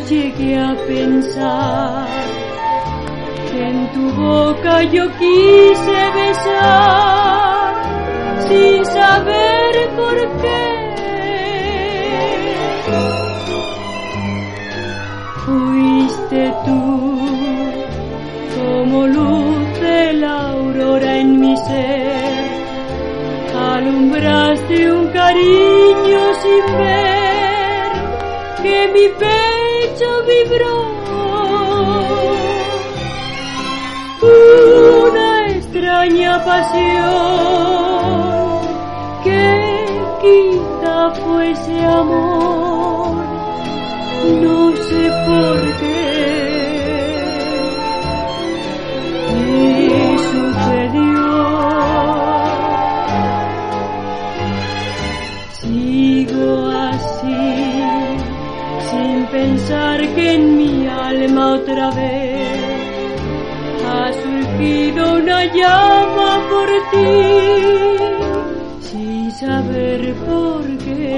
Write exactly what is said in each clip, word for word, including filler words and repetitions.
llegué a pensar que en tu boca yo quise besar sin saber por qué. Fuiste tú como luz de la aurora en mi ser, alumbraste un cariño sin ver que mi pecho vibró. Una extraña pasión que quizá fuese amor, no sé por qué. Y sucedió. Sigo así, sin pensar que en mi alma otra vez ha surgido una llama por ti, sin saber por qué.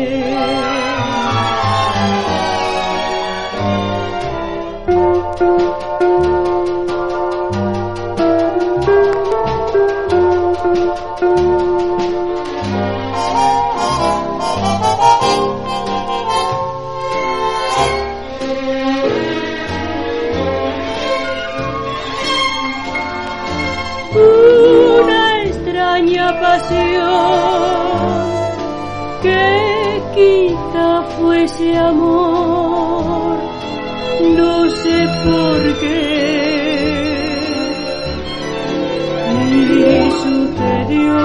Una extraña pasión que quizá fuese amor, no sé por qué. Y sucedió.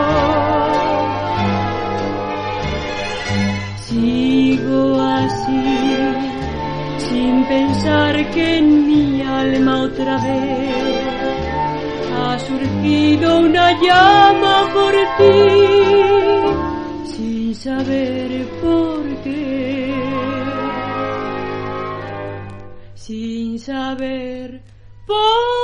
Sigo así, sin pensar que en mi alma otra vez ha surgido una llama por ti, sin saber por qué, sin saber por qué.